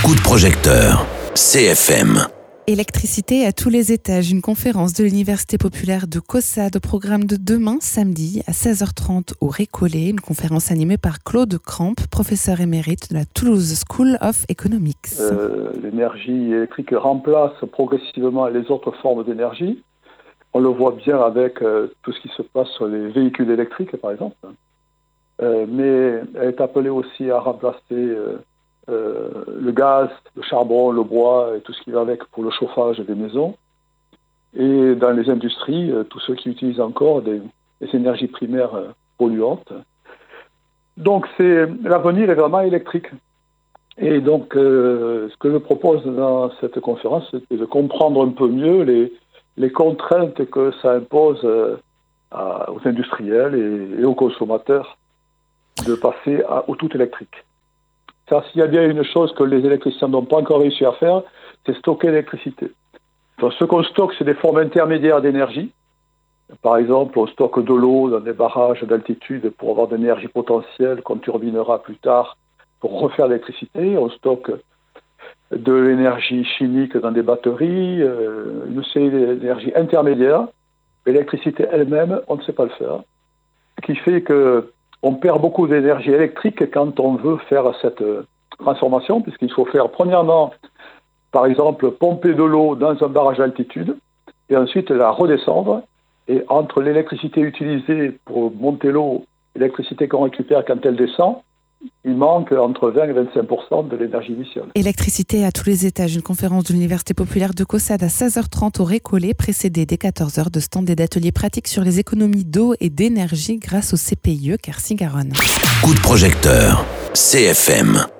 Coup de projecteur, CFM. Électricité à tous les étages, une conférence de l'Université populaire de Caussade au programme de demain, samedi, à 16h30 au Récollet. Une conférence animée par Claude Cramp, professeur émérite de la Toulouse School of Economics. L'énergie électrique remplace progressivement les autres formes d'énergie. On le voit bien avec tout ce qui se passe sur les véhicules électriques, par exemple. Mais elle est appelée aussi à remplacer le gaz, le charbon, le bois et tout ce qui va avec pour le chauffage des maisons. Et dans les industries, tous ceux qui utilisent encore des énergies primaires polluantes. Donc l'avenir est vraiment électrique. Et donc ce que je propose dans cette conférence, c'est de comprendre un peu mieux les contraintes que ça impose aux industriels et aux consommateurs de passer au tout électrique. Ça, s'il y a bien une chose que les électriciens n'ont pas encore réussi à faire, c'est stocker l'électricité. Donc, ce qu'on stocke, c'est des formes intermédiaires d'énergie. Par exemple, on stocke de l'eau dans des barrages d'altitude pour avoir de l'énergie potentielle qu'on turbinera plus tard pour refaire l'électricité. On stocke de l'énergie chimique dans des batteries, une série d'énergie intermédiaire. L'électricité elle-même, on ne sait pas le faire. Ce qui fait qu'on perd beaucoup d'énergie électrique quand on veut faire cette transformation, puisqu'il faut faire, premièrement, par exemple, pomper de l'eau dans un barrage d'altitude, et ensuite la redescendre. Et entre l'électricité utilisée pour monter l'eau et l'électricité qu'on récupère quand elle descend, il manque entre 20 et 25% de l'énergie initiale. Électricité à tous les étages, une conférence de l'Université populaire de Caussade à 16h30 au Récollet, précédée dès 14h de stands et d'ateliers pratiques sur les économies d'eau et d'énergie grâce au CPIE Quercy-Garonne. Coup de projecteur, CFM.